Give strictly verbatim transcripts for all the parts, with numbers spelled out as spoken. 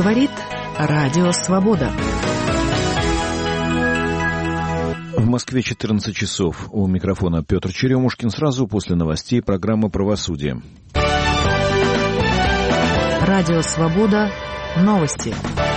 Говорит Радио Свобода. В Москве четырнадцать часов. У микрофона Петр Черемушкин. Сразу после новостей программы «Правосудие». Радио Свобода. Новости.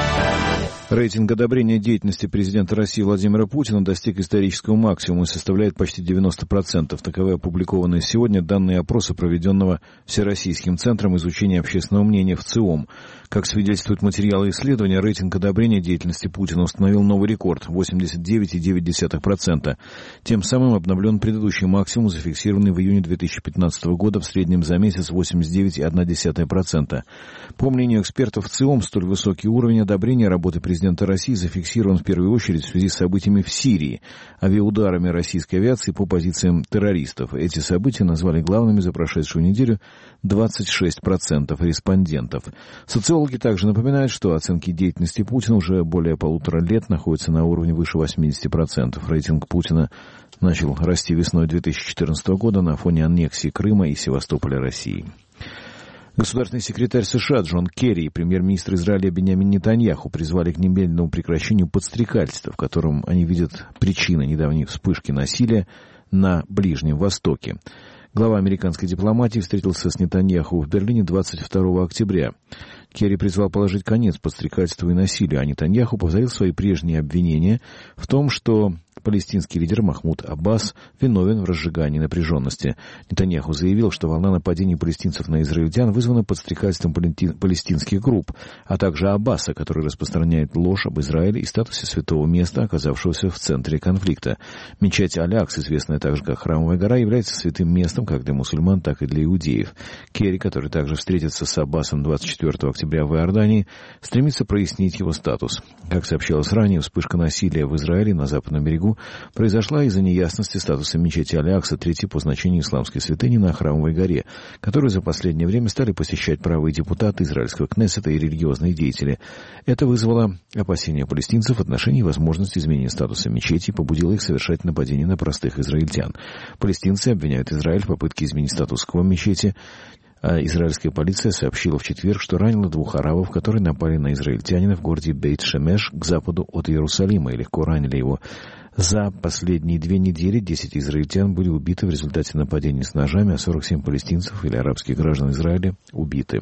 Рейтинг одобрения деятельности президента России Владимира Путина достиг исторического максимума и составляет почти девяносто процентов. Таковы опубликованные сегодня данные опроса, проведенного Всероссийским центром изучения общественного мнения в ЦИОМ. Как свидетельствуют материалы исследования, рейтинг одобрения деятельности Путина установил новый рекорд – восемьдесят девять целых девять десятых процента. Тем самым обновлен предыдущий максимум, зафиксированный в июне две тысячи пятнадцатого года, в среднем за месяц восемьдесят девять целых одна десятая процента. По мнению экспертов ЦИОМ, столь высокий уровень одобрения работы президента России зафиксирован в первую очередь в связи с событиями в Сирии, авиаударами российской авиации по позициям террористов. Эти события назвали главными за прошедшую неделю двадцать шесть процентов респондентов. Социологи также напоминают, что оценки деятельности Путина уже более полутора лет находятся на уровне выше восемьдесят процентов. Рейтинг Путина начал расти весной две тысячи четырнадцатого года на фоне аннексии Крыма и Севастополя России. Государственный секретарь США Джон Керри и премьер-министр Израиля Биньямин Нетаньяху призвали к немедленному прекращению подстрекательства, в котором они видят причины недавней вспышки насилия на Ближнем Востоке. Глава американской дипломатии встретился с Нетаньяху в Берлине двадцать второго октября. Керри призвал положить конец подстрекательству и насилию, а Нетаньяху повторил свои прежние обвинения в том, что палестинский лидер Махмуд Аббас виновен в разжигании напряженности. Нетаньяху заявил, что волна нападений палестинцев на израильтян вызвана подстрекательством палестинских групп, а также Аббаса, который распространяет ложь об Израиле и статусе святого места, оказавшегося в центре конфликта. Мечеть Аль-Акс, известная также как Храмовая гора, является святым местом как для мусульман, так и для иудеев. Керри, который также встретится с Аббасом двадцать четвёртого октября в Иордании, стремится прояснить его статус. Как сообщалось ранее, вспышка насилия в Израиле на западном берегу произошла из-за неясности статуса мечети Аль-Акса, третьей по значению исламской святыни на Храмовой горе, которую за последнее время стали посещать правые депутаты израильского Кнессета и религиозные деятели. Это вызвало опасения палестинцев в отношении возможности изменения статуса мечети и побудило их совершать нападения на простых израильтян. Палестинцы обвиняют Израиль в попытке изменить статус кво мечети. А израильская полиция сообщила в четверг, что ранила двух арабов, которые напали на израильтянина в городе Бейт-Шемеш к западу от Иерусалима и легко ранили его. За последние две недели десять израильтян были убиты в результате нападений с ножами, а сорок семь палестинцев или арабских граждан Израиля убиты.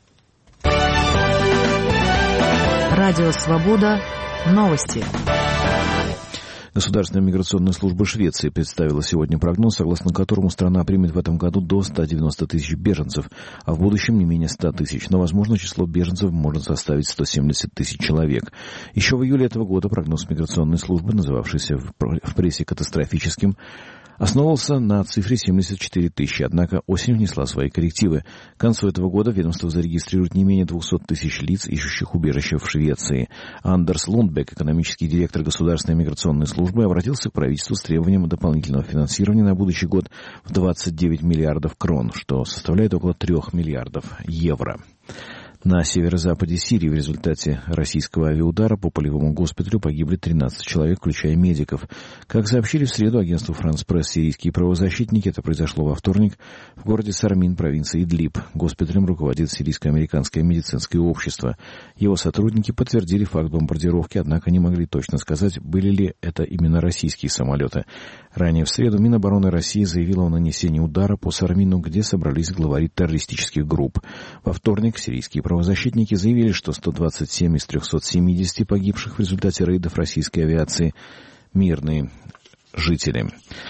Радио Свобода. Новости. Государственная миграционная служба Швеции представила сегодня прогноз, согласно которому страна примет в этом году до ста девяноста тысяч беженцев, а в будущем не менее ста тысяч. Но, возможно, число беженцев может составить сто семьдесят тысяч человек. Еще в июле этого года прогноз миграционной службы, называвшийся в прессе катастрофическим, основывался на цифре семьдесят четыре тысячи, однако осень внесла свои коррективы. К концу этого года ведомство зарегистрирует не менее двухсот тысяч лиц, ищущих убежище в Швеции. Андерс Лундбек, экономический директор Государственной миграционной службы, обратился к правительству с требованием дополнительного финансирования на будущий год в двадцать девять миллиардов крон, что составляет около трех миллиардов евро. На северо-западе Сирии в результате российского авиаудара по полевому госпиталю погибли тринадцать человек, включая медиков. Как сообщили в среду агентству «Франс Пресс» сирийские правозащитники, это произошло во вторник в городе Сармин, провинции Идлиб. Госпиталем руководит Сирийско-американское медицинское общество. Его сотрудники подтвердили факт бомбардировки, однако не могли точно сказать, были ли это именно российские самолеты. Ранее в среду Минобороны России заявила о нанесении удара по Сармину, где собрались главари террористических групп. Во вторник сирийские правозащитники заявили, что сто двадцать семь из трехсот семидесяти погибших в результате рейдов российской авиации — мирные жители.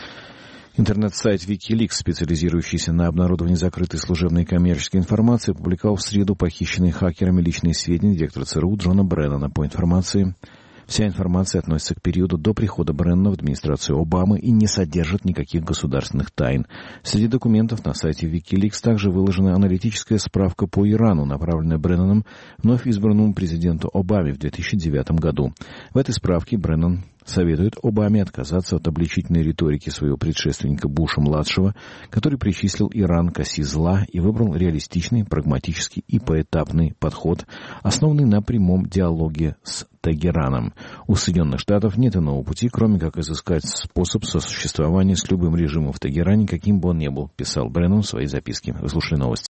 Интернет-сайт Wikileaks, специализирующийся на обнародовании закрытой служебной и коммерческой информации, опубликовал в среду похищенные хакерами личные сведения директора ЦРУ Джона Бреннана. По информации, вся информация относится к периоду до прихода Бреннана в администрацию Обамы и не содержит никаких государственных тайн. Среди документов на сайте Wikileaks также выложена аналитическая справка по Ирану, направленная Бреннаном вновь избранному президенту Обаме в две тысячи девятом году. В этой справке Бреннан советует Обаме отказаться от обличительной риторики своего предшественника Буша-младшего, который причислил Иран к оси зла и выбрал реалистичный, прагматический и поэтапный подход, основанный на прямом диалоге с Тегераном. У Соединенных Штатов нет иного пути, кроме как изыскать способ сосуществования с любым режимом в Тегеране, каким бы он ни был, писал Бреннан в своей записке. Вы слушали новости.